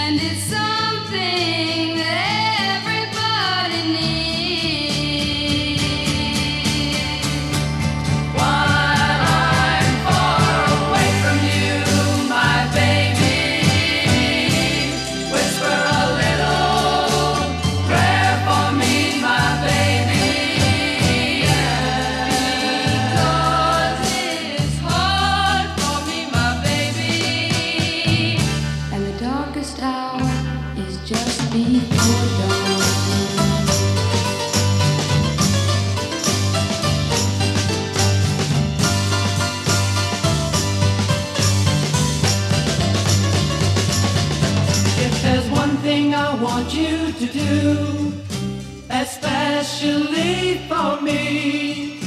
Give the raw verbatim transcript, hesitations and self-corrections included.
it's something that everybody needs. While I'm far away from you, my baby, whisper a little prayer for me, my baby. Because it's hard for me, my baby. And the darkest hour is just before dawn. If there's one thing I want you to do, especially for me,